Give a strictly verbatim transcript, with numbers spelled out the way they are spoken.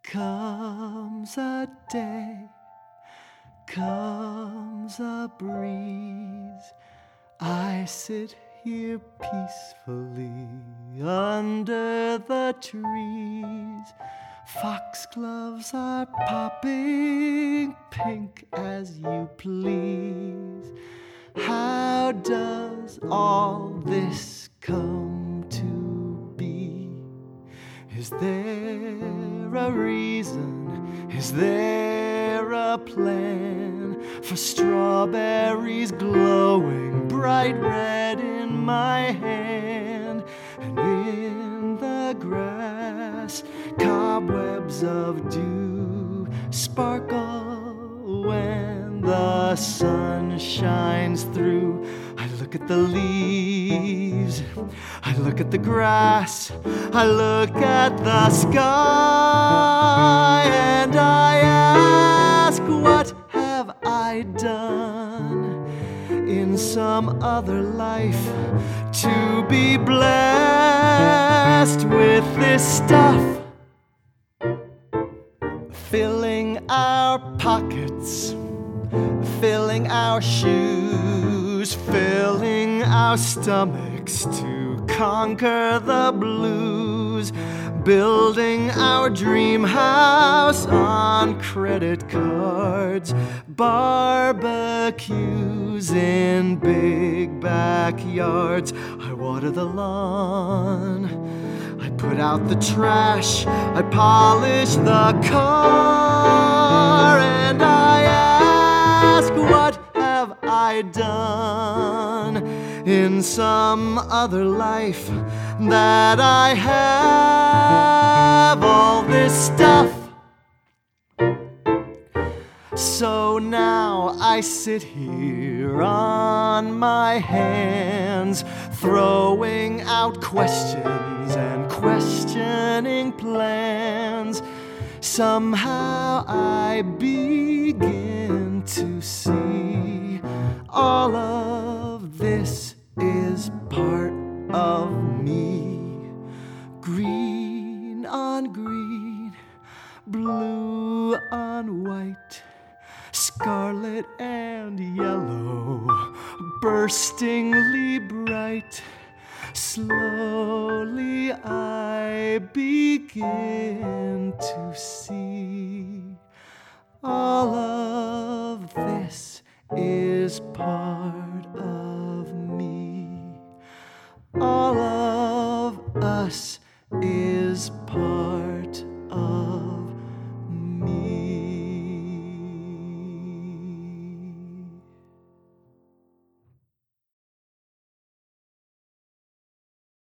Comes a day, comes a breeze. I sit here peacefully under the trees. Foxgloves are popping pink as you please. How does all this come to be? Is there a reason? Is there a plan for strawberries glowing bright red in my hand? And in the grass, cobwebs of dew sparkle when the sun shines through. I look at the leaves, I look at the grass, I look at the sky, and I ask, what have I done in some other life to be blessed with this stuff? Filling our pockets, filling our shoes, filling our stomachs to conquer the blues, building our dream house on credit cards, barbecues in big backyards. I water the lawn, I put out the trash, I polish the car, and I ask, what have I done in some other life that I have all this stuff? So now I sit here on my hands, throwing out questions and questioning plans. Somehow I begin to see all of this is part of me. Green on green, blue on white, scarlet and yellow, burstingly bright. Slowly I begin to see all of this is part of me. All of us is part